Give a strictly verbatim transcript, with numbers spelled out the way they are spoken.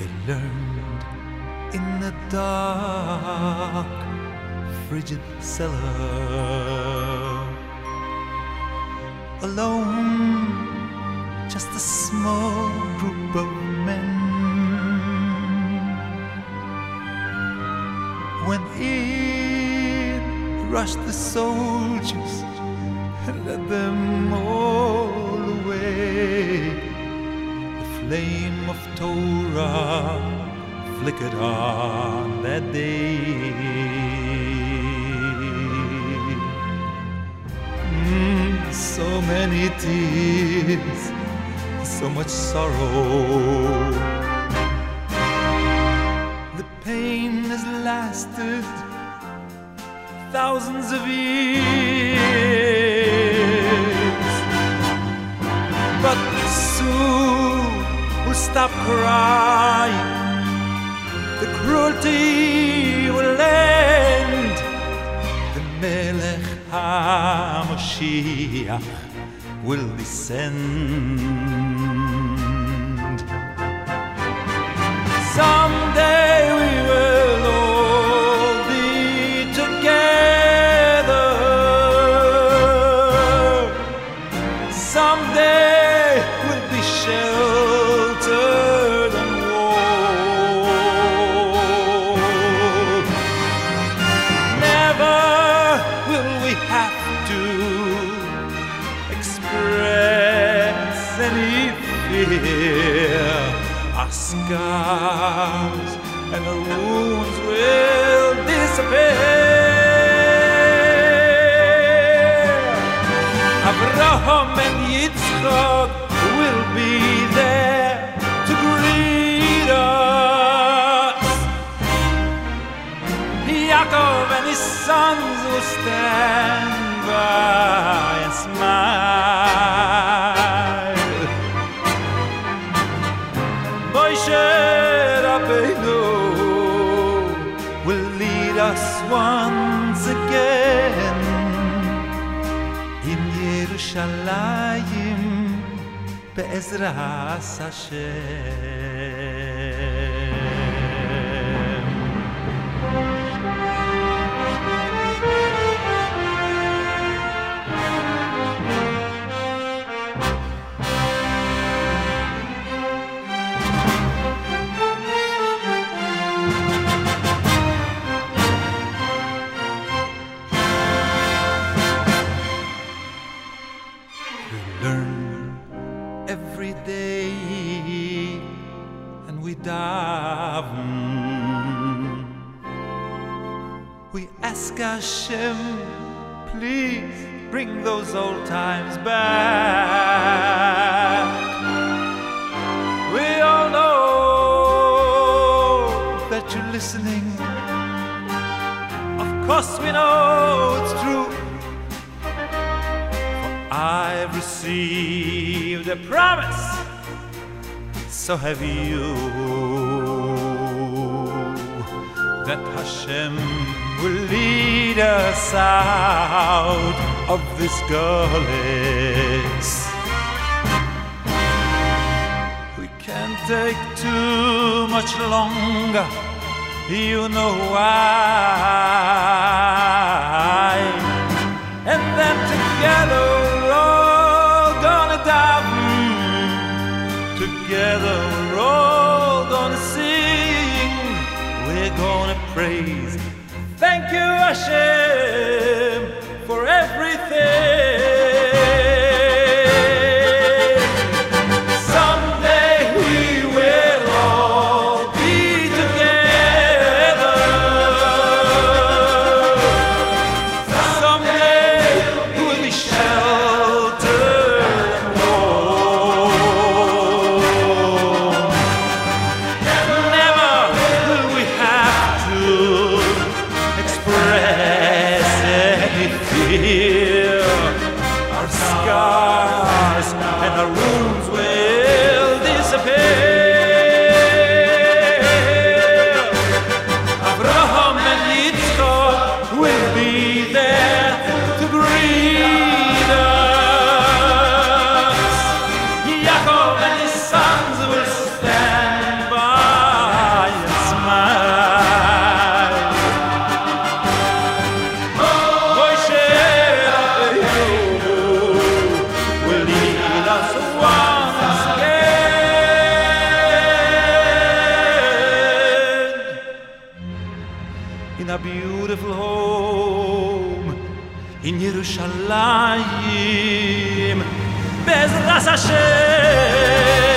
They learned in the dark, frigid cellar, alone, just a small group of men. When in rushed the soldiers and led them all away, the flame of Torah flickered on that day. Mm, so many tears, so much sorrow. The pain has lasted thousands of years, but soon we'll stop crying. The cruelty will end. The Melech HaMoshiach will descend. Someday we will all be together. Someday we'll be sheltered and warm. Never will we have to express any fear. Our scars and our wounds will disappear. Abraham and Yitzchak will be there to greet us. Yaakov and his sons will stand by and smile. Moshe Rabbeinu will lead us once again in Yerushalayim be'ezras Hashem. Every day, and we daven. We ask Hashem, please bring those old times back. We all know that you're listening. Of course we know it's true. I've received a promise, so have you, that Hashem will lead us out of this galus. We can't take too much longer, you know why. And then together we're all gonna daven. Together we're all gonna sing. We're gonna praise. Thank you, Hashem, for everything. Someday we will all be together. Someday we'll be sheltered and warm. Never will we have to express any fear. a beautiful home in Yerushalayim, Bezras Hashem.